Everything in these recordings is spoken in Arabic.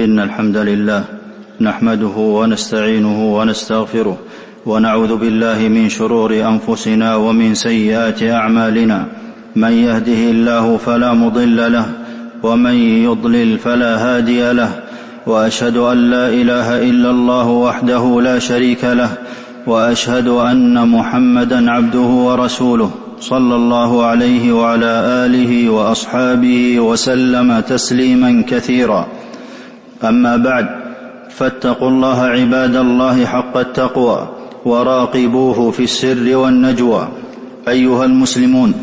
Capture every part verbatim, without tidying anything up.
إن الحمد لله نحمده ونستعينه ونستغفره ونعوذ بالله من شرور أنفسنا ومن سيئات أعمالنا. من يهده الله فلا مضل له ومن يضلل فلا هادي له، وأشهد أن لا إله إلا الله وحده لا شريك له، وأشهد أن محمدا عبده ورسوله صلى الله عليه وعلى آله وأصحابه وسلم تسليما كثيرا. أما بعد، فاتقوا الله عباد الله حق التقوى وراقبوه في السر والنجوى. أيها المسلمون،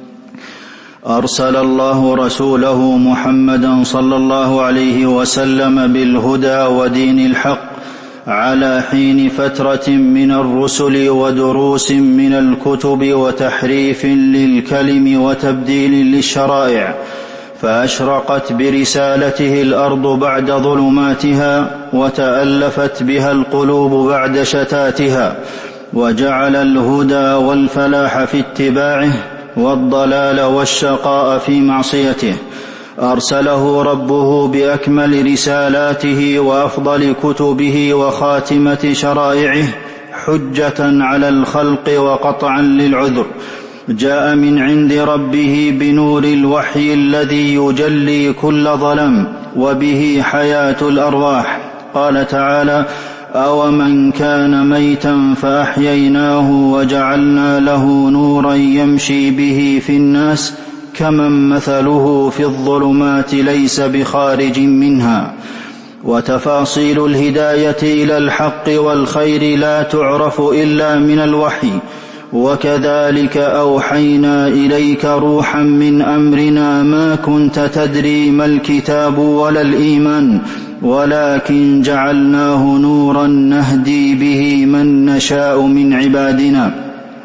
أرسل الله رسوله محمدا صلى الله عليه وسلم بالهدى ودين الحق على حين فترة من الرسل ودروس من الكتب وتحريف للكلم وتبديل للشرائع، فأشرقت برسالته الأرض بعد ظلماتها، وتألفت بها القلوب بعد شتاتها، وجعل الهدى والفلاح في اتباعه والضلال والشقاء في معصيته. أرسله ربه بأكمل رسالاته وأفضل كتبه وخاتمة شرائعه حجة على الخلق وقطعا للعذر. جاء من عند ربه بنور الوحي الذي يجلي كل ظلم وبه حياة الأرواح. قال تعالى: أومن كان ميتا فأحييناه وجعلنا له نورا يمشي به في الناس كمن مثله في الظلمات ليس بخارج منها. وتفاصيل الهداية إلى الحق والخير لا تعرف إلا من الوحي، وكذلك أوحينا إليك روحا من أمرنا ما كنت تدري ما الكتاب ولا الإيمان، ولكن جعلناه نورا نهدي به من نشاء من عبادنا.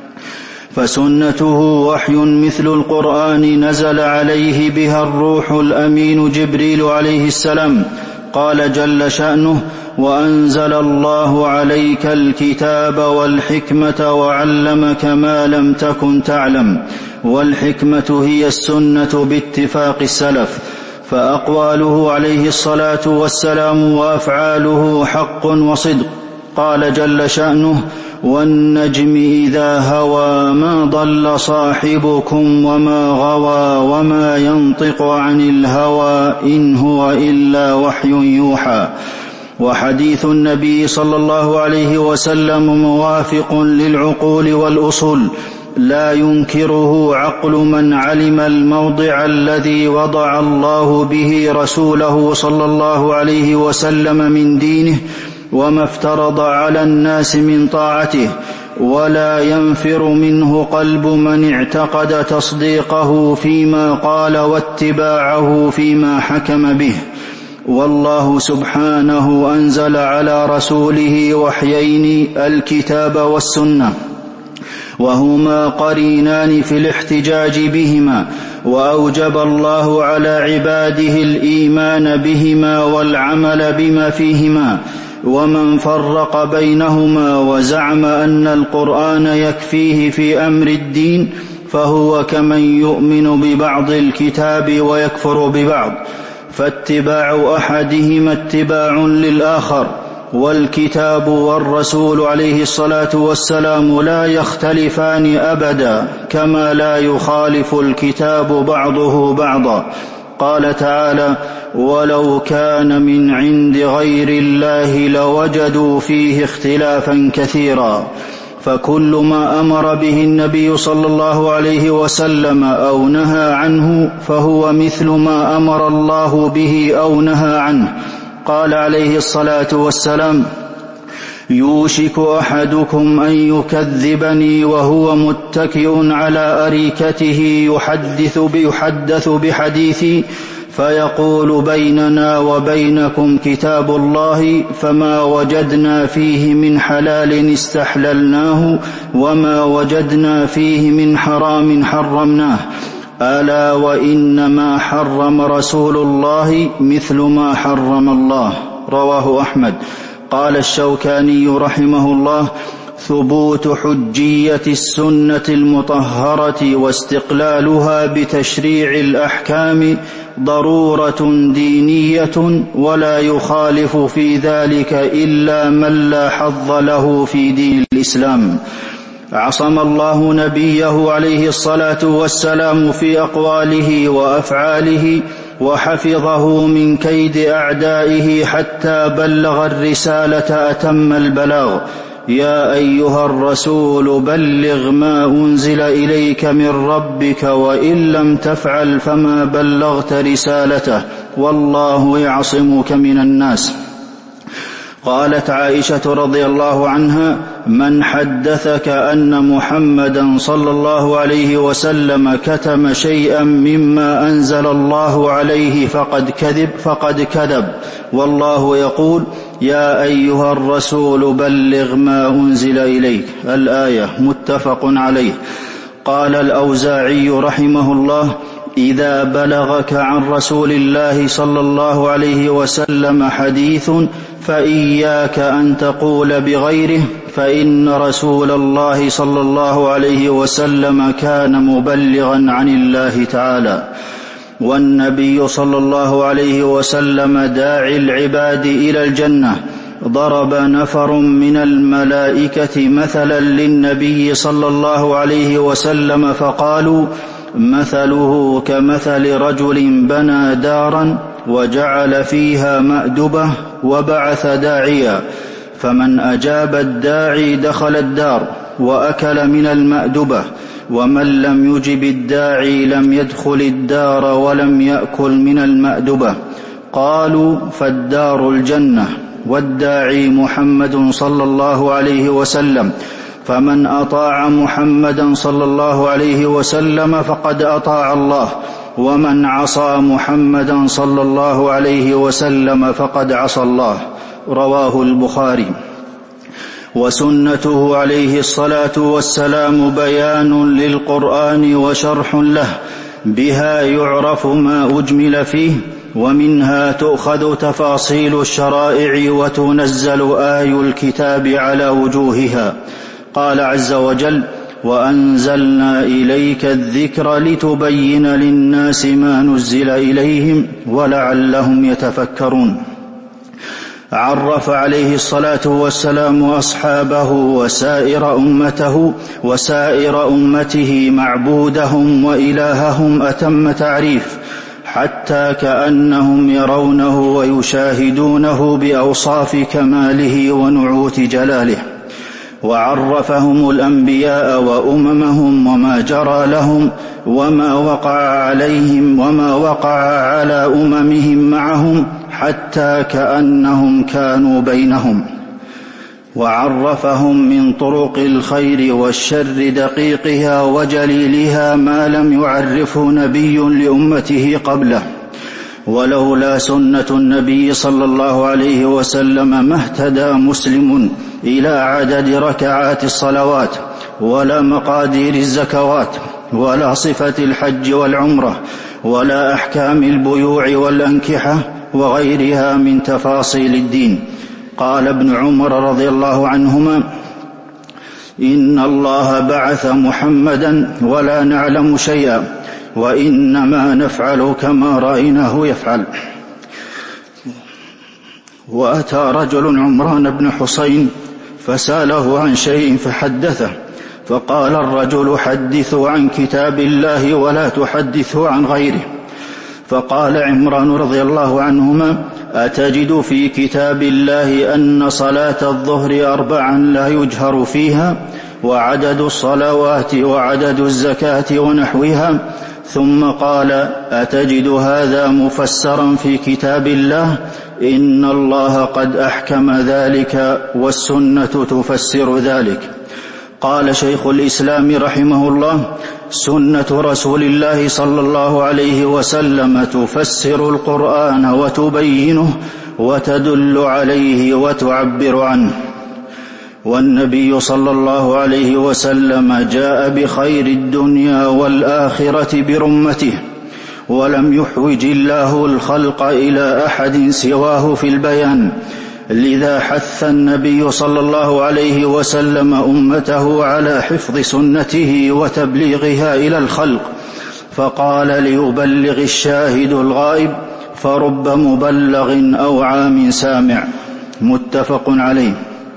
فسنته وحي مثل القرآن نزل عليه بها الروح الأمين جبريل عليه السلام. قال جل شأنه: وأنزل الله عليك الكتاب والحكمة وعلمك ما لم تكن تعلم. والحكمة هي السنة باتفاق السلف، فأقواله عليه الصلاة والسلام وأفعاله حق وصدق. قال جل شأنه: والنجم إذا هوى ما ضل صاحبكم وما غوى وما ينطق عن الهوى إن هو إلا وحي يوحى. وحديث النبي صلى الله عليه وسلم موافق للعقول والأصول، لا ينكره عقل من علم الموضع الذي وضع الله به رسوله صلى الله عليه وسلم من دينه وما افترض على الناس من طاعته، ولا ينفر منه قلب من اعتقد تصديقه فيما قال واتباعه فيما حكم به. والله سبحانه أنزل على رسوله وحيين: الكتاب والسنة، وهما قرينان في الاحتجاج بهما، وأوجب الله على عباده الإيمان بهما والعمل بما فيهما. ومن فرق بينهما وزعم أن القرآن يكفيه في أمر الدين فهو كمن يؤمن ببعض الكتاب ويكفر ببعض، فاتباع أحدهما اتباع للآخر. والكتاب والرسول عليه الصلاة والسلام لا يختلفان أبدا، كما لا يخالف الكتاب بعضه بعضا. قال تعالى: ولو كان من عند غير الله لوجدوا فيه اختلافا كثيرا. فكل ما أمر به النبي صلى الله عليه وسلم أو نهى عنه فهو مثل ما أمر الله به أو نهى عنه. قال عليه الصلاة والسلام: يوشك أحدكم أن يكذبني وهو متكئ على أريكته يحدث بيحدث بحديثي فيقول: بيننا وبينكم كتاب الله، فما وجدنا فيه من حلال استحللناه وما وجدنا فيه من حرام حرمناه. ألا وإنما حرم رسول الله مثل ما حرم الله. رواه أحمد. قال الشوكاني رحمه الله: ثبوت حجية السنة المطهرة واستقلالها بتشريع الأحكام ضرورة دينية ولا يخالف في ذلك إلا من لا حظ له في دين الإسلام. عصم الله نبيه عليه الصلاة والسلام في أقواله وأفعاله وحفظه من كيد أعدائه حتى بلغ الرسالة أتم البلاغ. يا أيها الرسول بلغ ما أنزل إليك من ربك وإن لم تفعل فما بلغت رسالته والله يعصمك من الناس. قالت عائشة رضي الله عنها: من حدثك أن محمدا صلى الله عليه وسلم كتم شيئا مما أنزل الله عليه فقد كذب فقد كذب، والله يقول: يا أيها الرسول بلغ ما أنزل إليك. الآية متفق عليه. قال الأوزاعي رحمه الله: إذا بلغك عن رسول الله صلى الله عليه وسلم حديث فإياك أن تقول بغيره، فإن رسول الله صلى الله عليه وسلم كان مبلغا عن الله تعالى، والنبي صلى الله عليه وسلم داعي العباد إلى الجنة. ضرب نفر من الملائكة مثلا للنبي صلى الله عليه وسلم فقالوا: مثله كمثل رجل بنى دارا وجعل فيها مأدبة وبعث داعيا، فمن أجاب الداعي دخل الدار وأكل من المأدبة، ومن لم يجب الداعي لم يدخل الدار ولم يأكل من المأدبة. قالوا: فالدار الجنة والداعي محمد صلى الله عليه وسلم، فمن أطاع محمدا صلى الله عليه وسلم فقد أطاع الله، ومن عصى محمدا صلى الله عليه وسلم فقد عصى الله. رواه البخاري. وسنته عليه الصلاة والسلام بيان للقرآن وشرح له، بها يعرف ما أجمل فيه، ومنها تؤخذ تفاصيل الشرائع وتنزل آي الكتاب على وجوهها. قال عز وجل: وأنزلنا إليك الذكر لتبين للناس ما نزل إليهم ولعلهم يتفكرون. عرف عليه الصلاة والسلام أصحابه وسائر أمته وسائر أمته معبودهم وإلههم أتم تعريف، حتى كأنهم يرونه ويشاهدونه بأوصاف كماله ونعوت جلاله. وعرفهم الأنبياء وأممهم وما جرى لهم وما وقع عليهم وما وقع على أممهم معهم، حتى كأنهم كانوا بينهم. وعرفهم من طرق الخير والشر دقيقها وجليلها ما لم يعرفه نبي لأمته قبله. ولولا سنة النبي صلى الله عليه وسلم ما اهتدى مسلم إلى عدد ركعات الصلوات ولا مقادير الزكوات ولا صفة الحج والعمرة ولا أحكام البيوع والأنكحة وغيرها من تفاصيل الدين. قال ابن عمر رضي الله عنهما: إن الله بعث محمدا ولا نعلم شيئا، وإنما نفعل كما رأيناه يفعل. وأتى رجل عمران بن حسين فسأله عن شيء فحدثه، فقال الرجل: حدثوا عن كتاب الله ولا تحدثوا عن غيره. فقال عمران رضي الله عنهما: أتجد في كتاب الله أن صلاة الظهر أربعا لا يجهر فيها، وعدد الصلوات وعدد الزكاة ونحوها؟ ثم قال: أتجد هذا مفسرا في كتاب الله؟ إن الله قد أحكم ذلك والسنة تفسر ذلك. قال شيخ الإسلام رحمه الله: سنة رسول الله صلى الله عليه وسلم تفسر القرآن وتبينه وتدل عليه وتعبر عنه. والنبي صلى الله عليه وسلم جاء بخير الدنيا والآخرة برمته، ولم يحوج الله الخلق إلى أحد سواه في البيان، لذا حث النبي صلى الله عليه وسلم أمته على حفظ سنته وتبليغها إلى الخلق، فقال ليبلغ الشاهد الغائب، فرب مبلغ أو عام سامع. متفق عليه.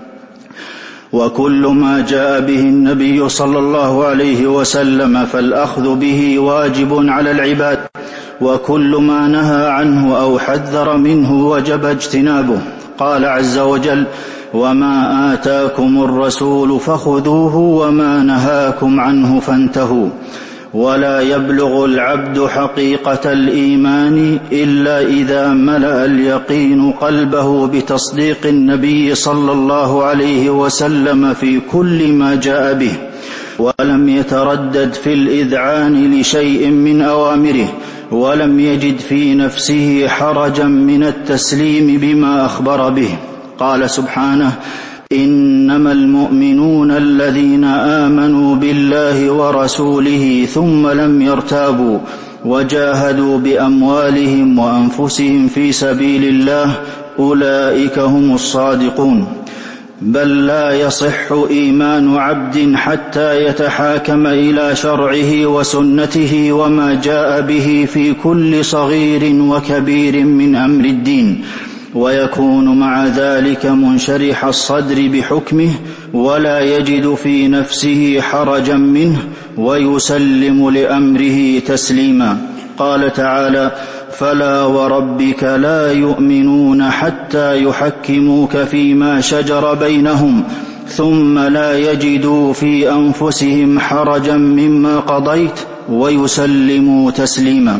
وكل ما جاء به النبي صلى الله عليه وسلم فالأخذ به واجب على العباد، وكل ما نهى عنه أو حذر منه وجب اجتنابه. قال عز وجل: وما آتاكم الرسول فخذوه وما نهاكم عنه فانتهوا. ولا يبلغ العبد حقيقة الإيمان إلا إذا ملأ اليقين قلبه بتصديق النبي صلى الله عليه وسلم في كل ما جاء به، ولم يتردد في الإذعان لشيء من أوامره، ولم يجد في نفسه حرجا من التسليم بما أخبر به. قال سبحانه: إنما المؤمنون الذين آمنوا بالله ورسوله ثم لم يرتابوا وجاهدوا بأموالهم وأنفسهم في سبيل الله أولئك هم الصادقون. بل لا يصح إيمان عبد حتى يتحاكم إلى شرعه وسنته وما جاء به في كل صغير وكبير من أمر الدين، ويكون مع ذلك منشرح الصدر بحكمه، ولا يجد في نفسه حرجا منه، ويسلم لأمره تسليما. قال تعالى: فلا وربك لا يؤمنون حتى يحكموك فيما شجر بينهم ثم لا يجدوا في أنفسهم حرجا مما قضيت ويسلموا تسليما.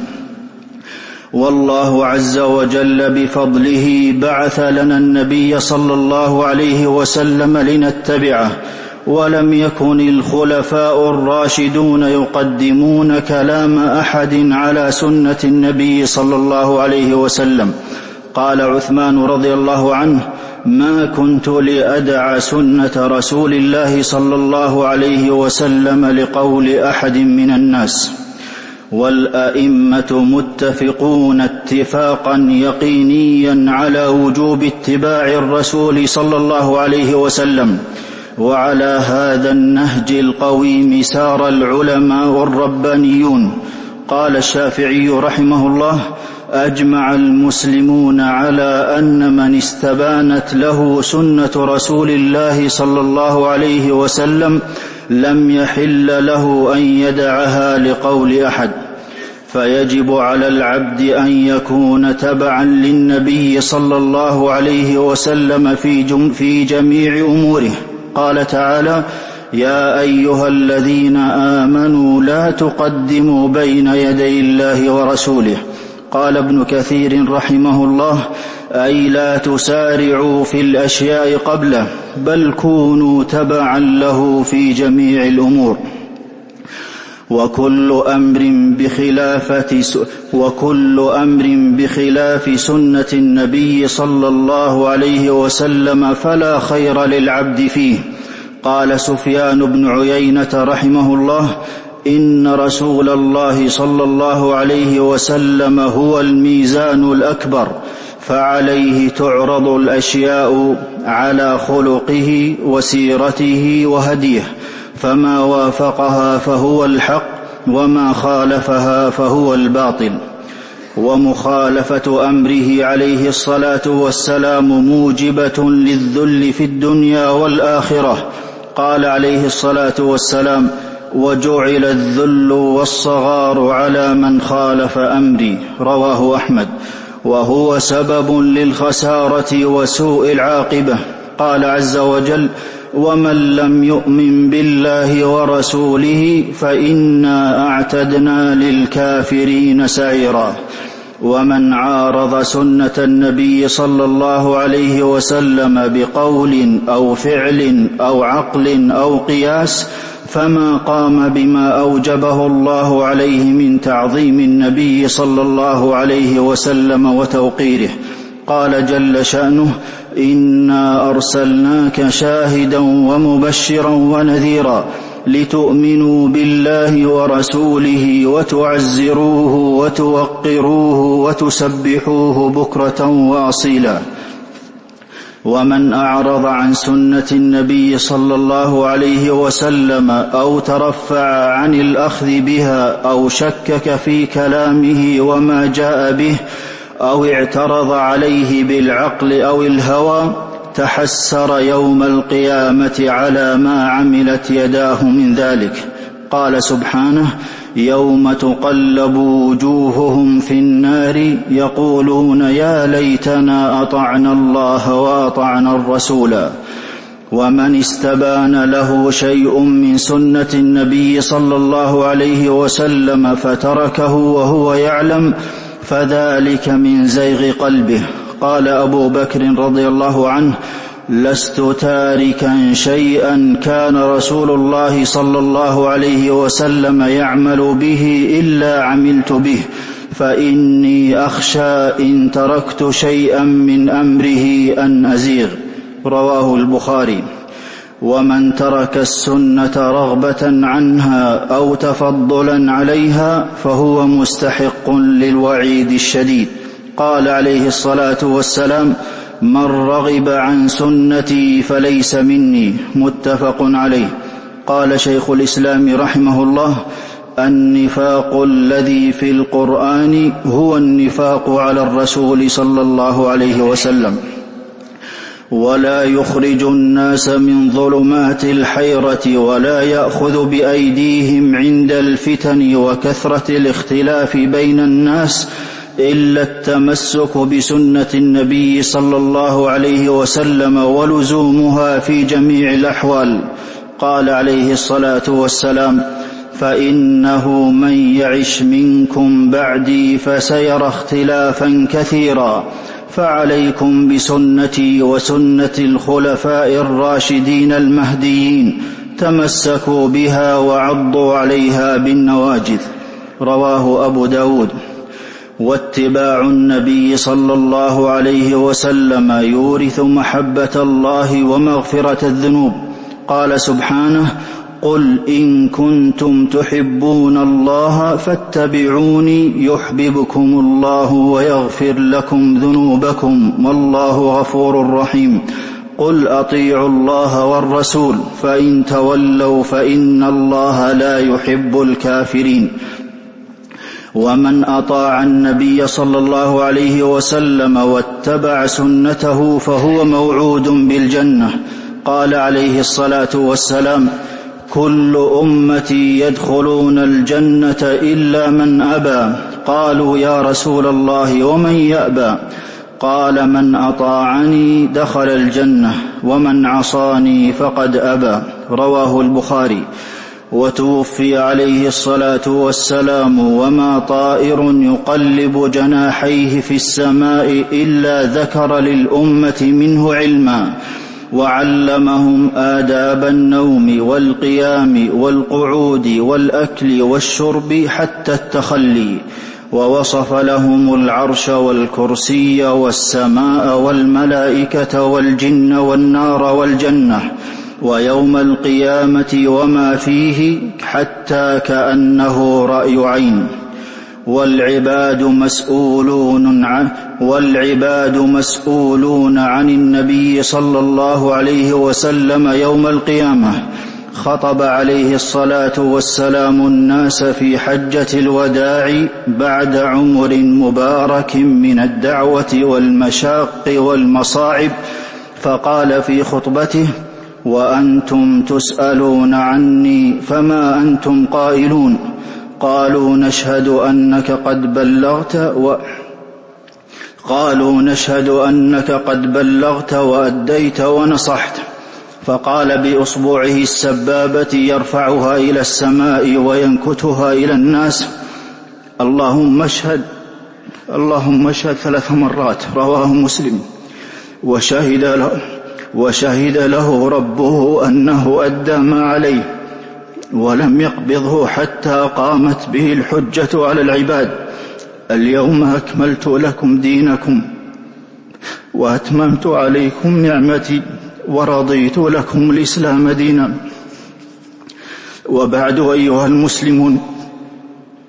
والله عز وجل بفضله بعث لنا النبي صلى الله عليه وسلم لنتبعه، ولم يكن الخلفاء الراشدون يقدمون كلام أحد على سنة النبي صلى الله عليه وسلم. قال عثمان رضي الله عنه: ما كنت لأدع سنة رسول الله صلى الله عليه وسلم لقول أحد من الناس. والأئمة متفقون اتفاقا يقينيا على وجوب اتباع الرسول صلى الله عليه وسلم، وعلى هذا النهج القويم سار العلماء الربانيون. قال الشافعي رحمه الله: أجمع المسلمون على أن من استبانت له سنة رسول الله صلى الله عليه وسلم لم يحل له أن يدعها لقول أحد، فيجب على العبد أن يكون تبعا للنبي صلى الله عليه وسلم في جميع أموره. قال تعالى: يا أيها الذين آمنوا لا تقدموا بين يدي الله ورسوله. قال ابن كثير رحمه الله: أي لا تسارعوا في الأشياء قبله، بل كونوا تبعا له في جميع الأمور. وكل أمر بخلافة وكل أمر بخلاف سنة النبي صلى الله عليه وسلم فلا خير للعبد فيه. قال سفيان بن عيينة رحمه الله: إن رسول الله صلى الله عليه وسلم هو الميزان الأكبر، فعليه تعرض الأشياء على خلقه وسيرته وهديه، فما وافقها فهو الحق، وما خالفها فهو الباطل. ومخالفة أمره عليه الصلاة والسلام موجبة للذل في الدنيا والآخرة. قال عليه الصلاة والسلام: وجعل الذل والصغار على من خالف أمري. رواه أحمد. وهو سبب للخسارة وسوء العاقبة. قال عز وجل: ومن لم يؤمن بالله ورسوله فإنا أعتدنا للكافرين سعيرا. ومن عارض سنة النبي صلى الله عليه وسلم بقول أو فعل أو عقل أو قياس فما قام بما أوجبه الله عليه من تعظيم النبي صلى الله عليه وسلم وتوقيره. قال جل شأنه: إنا أرسلناك شاهدا ومبشرا ونذيرا لتؤمنوا بالله ورسوله وتعزروه وتوقروه وتسبحوه بكرة وأصيلا. ومن أعرض عن سنة النبي صلى الله عليه وسلم أو ترفع عن الأخذ بها أو شكك في كلامه وما جاء به أو اعترض عليه بالعقل أو الهوى تحسر يوم القيامة على ما عملت يداه من ذلك. قال سبحانه: يوم تقلب وجوههم في النار يقولون يا ليتنا أطعنا الله وأطعنا الرسولا. ومن استبان له شيء من سنة النبي صلى الله عليه وسلم فتركه وهو يعلم فذلك من زيغ قلبه. قال أبو بكر رضي الله عنه: لست تاركا شيئا كان رسول الله صلى الله عليه وسلم يعمل به إلا عملت به، فإني أخشى إن تركت شيئا من أمره أن أزيغ. رواه البخاري. ومن ترك السنة رغبة عنها أو تفضلا عليها فهو مستحق للوعيد الشديد. قال عليه الصلاة والسلام: من رغب عن سنتي فليس مني. متفق عليه. قال شيخ الإسلام رحمه الله: النفاق الذي في القرآن هو النفاق على الرسول صلى الله عليه وسلم، ولا يخرج الناس من ظلمات الحيرة ولا يأخذ بأيديهم عند الفتن وكثرة الاختلاف بين الناس إلا التمسك بسنة النبي صلى الله عليه وسلم ولزومها في جميع الأحوال. قال عليه الصلاة والسلام: فإنه من يعش منكم بعدي فسيرى اختلافا كثيرا، فعليكم بسنتي وسنة الخلفاء الراشدين المهديين، تمسكوا بها وعضوا عليها بالنواجذ. رواه أبو داود. واتباع النبي صلى الله عليه وسلم يورث محبة الله ومغفرة الذنوب. قال سبحانه: قل إن كنتم تحبون الله فاتبعوني يحببكم الله ويغفر لكم ذنوبكم والله غفور رحيم. قل أطيعوا الله والرسول فإن تولوا فإن الله لا يحب الكافرين. ومن أطاع النبي صلى الله عليه وسلم واتبع سنته فهو موعود بالجنة. قال عليه الصلاة والسلام: كل أمتي يدخلون الجنة إلا من أبى. قالوا: يا رسول الله ومن يأبى؟ قال: من أطاعني دخل الجنة ومن عصاني فقد أبى. رواه البخاري. وتوفي عليه الصلاة والسلام وما طائر يقلب جناحيه في السماء إلا ذكر للأمة منه علما، وعلمهم آداب النوم والقيام والقعود والأكل والشرب حتى التخلي، ووصف لهم العرش والكرسي والسماء والملائكة والجن والنار والجنة ويوم القيامة وما فيه حتى كأنه رأي عين. والعباد مسؤولون عن والعباد مسؤولون عن النبي صلى الله عليه وسلم يوم القيامة. خطب عليه الصلاة والسلام الناس في حجة الوداع بعد عمر مبارك من الدعوة والمشاق والمصاعب، فقال في خطبته: وأنتم تسألون عني فما أنتم قائلون؟ قالوا نشهد أنك قد بلغت و قالوا نشهد أنك قد بلغت وأديت ونصحت. فقال بأصبعه السبابة يرفعها إلى السماء وينكتها إلى الناس: اللهم اشهد اللهم اشهد ثلاث مرات. رواه مسلم. وشهد له, وشهد له ربه أنه أدى ما عليه ولم يقبضه حتى قامت به الحجة على العباد: اليوم أكملت لكم دينكم وأتممت عليكم نعمتي ورضيت لكم الإسلام دينا. وبعد أيها المسلمون،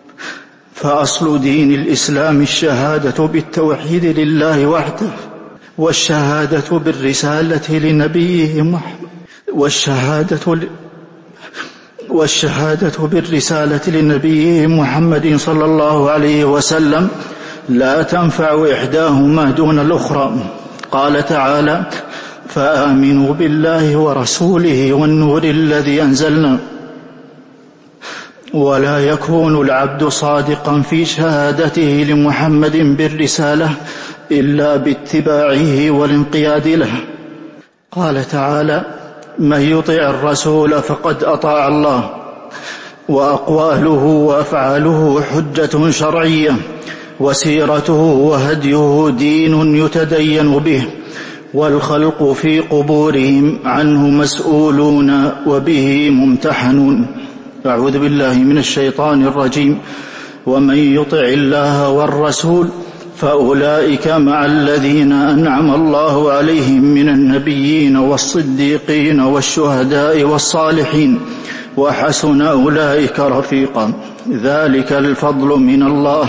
فأصل دين الإسلام الشهادة بالتوحيد لله وحده والشهادة بالرسالة لنبيه محمد والشهادة والشهادة بالرسالة لنبيه محمد صلى الله عليه وسلم لا تنفع إحداهما دون الأخرى. قال تعالى: فآمنوا بالله ورسوله والنور الذي أنزلنا. ولا يكون العبد صادقا في شهادته لمحمد بالرسالة إلا باتباعه والانقياد له. قال تعالى: من يطع الرسول فقد أطاع الله. وأقواله وأفعاله حجة شرعية، وسيرته وهديه دين يتدين به، والخلق في قبورهم عنه مسؤولون وبه ممتحنون. أعوذ بالله من الشيطان الرجيم. ومن يطع الله والرسول فأولئك مع الذين أنعم الله عليهم من النبيين والصديقين والشهداء والصالحين وحسن أولئك رفيقا. ذلك الفضل من الله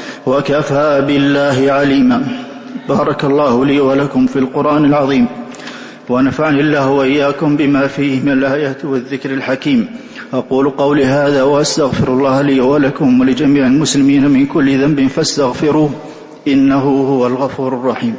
وكفى بالله عليما. بارك الله لي ولكم في القرآن العظيم، ونفعني الله وإياكم بما فيه من الآيات والذكر الحكيم. أقول قولي هذا وأستغفر الله لي ولكم ولجميع المسلمين من كل ذنب فاستغفروه إنه هو الغفور الرحيم.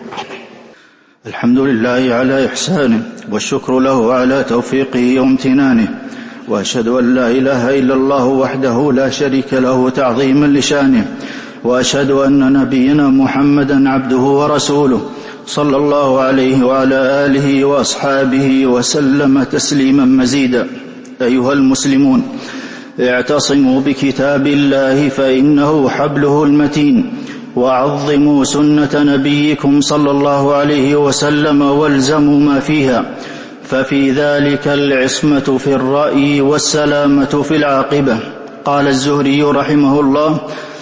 الحمد لله على إحسانه، والشكر له على توفيقه وامتنانه، وأشهد أن لا إله إلا الله وحده لا شريك له تعظيما لشانه، وأشهد أن نبينا محمدا عبده ورسوله صلى الله عليه وعلى آله وأصحابه وسلم تسليما مزيدا. أيها المسلمون، اعتصموا بكتاب الله فإنه حبله المتين، وعظموا سنة نبيكم صلى الله عليه وسلم والزموا ما فيها، ففي ذلك العصمة في الرأي والسلامة في العاقبة. قال الزهري رحمه الله: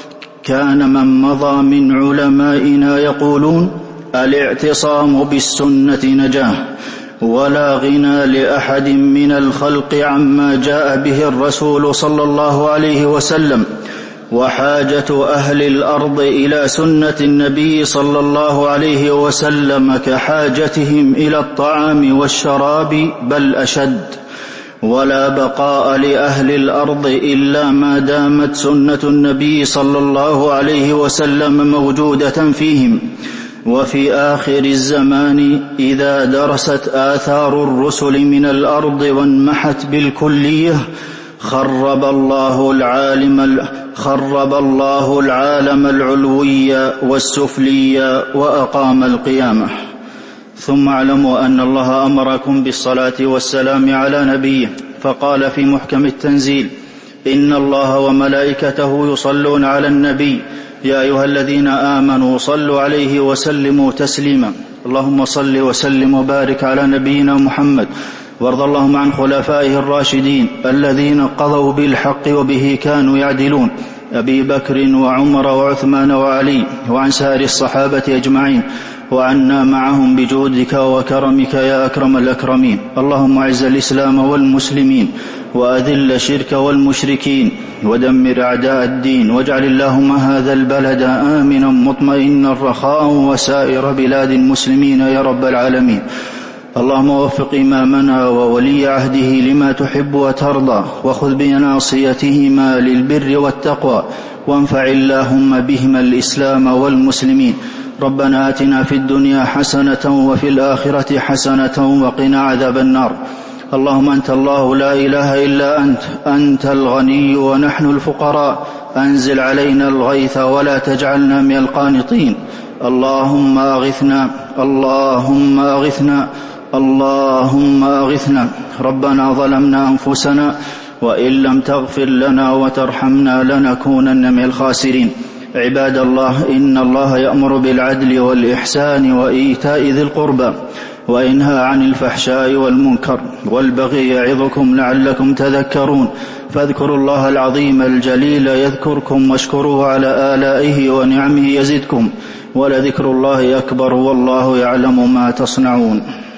كان من مضى من علمائنا يقولون: الاعتصام بالسنة نجاه، ولا غنى لأحد من الخلق عما جاء به الرسول صلى الله عليه وسلم. وحاجة أهل الأرض إلى سنة النبي صلى الله عليه وسلم كحاجتهم إلى الطعام والشراب بل أشد. ولا بقاء لأهل الأرض إلا ما دامت سنة النبي صلى الله عليه وسلم موجودة فيهم. وفي آخر الزمان إذا درست آثار الرسل من الأرض وانمحت بالكلية خرب الله العالم خرب الله العالم العلوي والسفلي وأقام القيامة. ثم اعلموا أن الله أمركم بالصلاة والسلام على نبيه، فقال في محكم التنزيل: إن الله وملائكته يصلون على النبي يا أيها الذين آمنوا صلوا عليه وسلموا تسليما. اللهم صل وسلم وبارك على نبينا محمد، وارض اللهم عن خلفائه الراشدين الذين قضوا بالحق وبه كانوا يعدلون، أبي بكر وعمر وعثمان وعلي، وعن سائر الصحابة أجمعين، وعنا معهم بجودك وكرمك يا أكرم الأكرمين. اللهم أعز الإسلام والمسلمين، وأذل الشرك والمشركين، ودمر أعداء الدين، واجعل اللهم هذا البلد آمنا مطمئنا رخاء وسائر بلاد المسلمين يا رب العالمين. اللهم وفق إمامنا وولي عهده لما تحب وترضى، وخذ بناصيتهما للبر والتقوى، وانفع اللهم بهما الإسلام والمسلمين. ربنا آتنا في الدنيا حسنة وفي الآخرة حسنة وقنا عذاب النار. اللهم أنت الله لا إله إلا أنت، أنت الغني ونحن الفقراء، أنزل علينا الغيث ولا تجعلنا من القانطين. اللهم أغثنا اللهم أغثنا اللهم أغثنا. ربنا ظلمنا أنفسنا وإن لم تغفر لنا وترحمنا لنكونن من الخاسرين. عباد الله، إن الله يأمر بالعدل والإحسان وإيتاء ذي القربى، وينهى عن الفحشاء والمنكر والبغي يعظكم لعلكم تذكرون. فاذكروا الله العظيم الجليل يذكركم، واشكروه على آلائه ونعمه يزدكم، ولذكر الله أكبر والله يعلم ما تصنعون.